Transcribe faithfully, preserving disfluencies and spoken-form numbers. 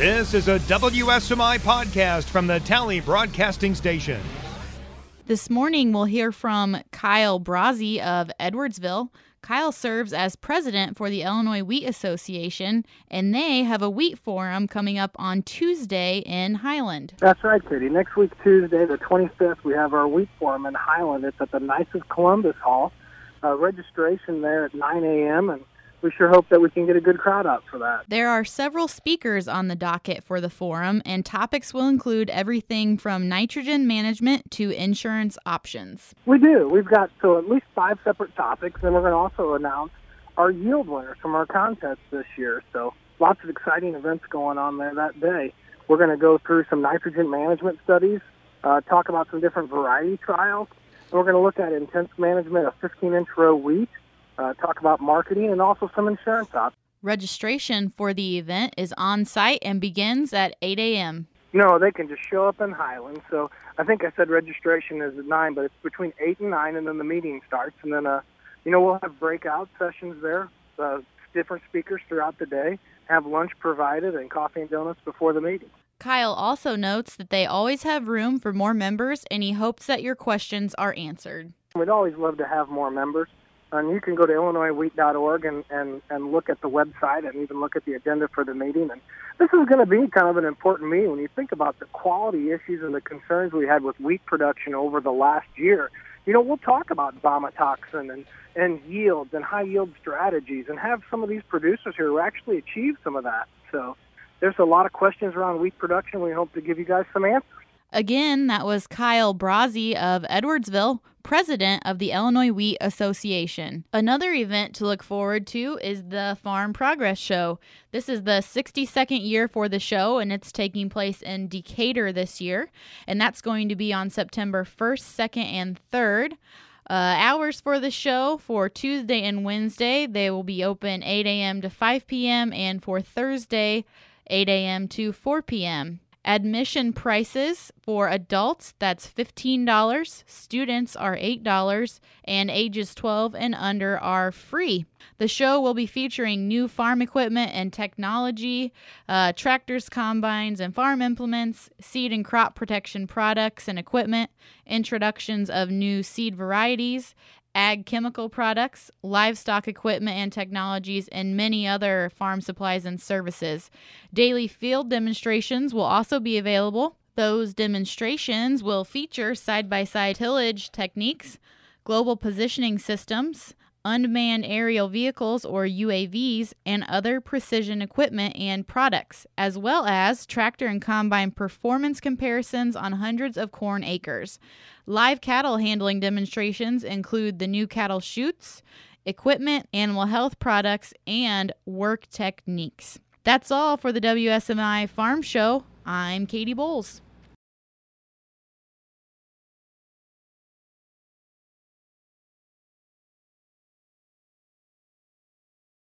This is a W S M I podcast from the Tally Broadcasting Station. This morning, we'll hear from Kyle Brazzi of Edwardsville. Kyle serves as president for the Illinois Wheat Association, and they have a wheat forum coming up on Tuesday in Highland. That's right, Katie. Next week, Tuesday, the twenty-fifth, we have our wheat forum in Highland. It's at the Knights of Columbus Hall. Uh, registration there at nine a.m., and we sure hope that we can get a good crowd out for that. There are several speakers on the docket for the forum, and topics will include everything from nitrogen management to insurance options. We do. We've got so at least five separate topics, and we're going to also announce our yield winners from our contest this year. So lots of exciting events going on there that day. We're going to go through some nitrogen management studies, uh, talk about some different variety trials, and we're going to look at intense management of fifteen-inch row wheat, Uh, talk about marketing, and also some insurance options. Registration for the event is on site and begins at eight a.m. No, they can just show up in Highland. So I think I said registration is at nine, but it's between eight and nine, and then the meeting starts. And then, uh, you know, we'll have breakout sessions there, uh, different speakers throughout the day, have lunch provided, and coffee and donuts before the meeting. Kyle also notes that they always have room for more members, and he hopes that your questions are answered. We'd always love to have more members. And you can go to illinois wheat dot org and, and, and look at the website and even look at the agenda for the meeting. And this is going to be kind of an important meeting when you think about the quality issues and the concerns we had with wheat production over the last year. You know, we'll talk about vomitoxin and, and yields and high-yield strategies and have some of these producers here who actually achieve some of that. So there's a lot of questions around wheat production. We hope to give you guys some answers. Again, that was Kyle Brazzi of Edwardsville, president of the Illinois Wheat Association. Another event to look forward to is the Farm Progress Show. This is the sixty-second year for the show, and it's taking place in Decatur this year, and that's going to be on September first, second, and third. Uh, hours for the show for Tuesday and Wednesday, they will be open eight a.m. to five p.m., and for Thursday, eight a.m. to four p.m. Admission prices for adults, that's fifteen dollars, students are eight dollars, and ages twelve and under are free. The show will be featuring new farm equipment and technology, uh, tractors, combines, and farm implements, seed and crop protection products and equipment, introductions of new seed varieties, ag chemical products, livestock equipment and technologies, and many other farm supplies and services. Daily field demonstrations will also be available. Those demonstrations will feature side-by-side tillage techniques, global positioning systems, unmanned aerial vehicles or U A Vs, and other precision equipment and products, as well as tractor and combine performance comparisons on hundreds of corn acres. Live cattle handling demonstrations include the new cattle chutes, equipment, animal health products, and work techniques. That's all for the W S M I Farm Show. I'm Katie Bowles.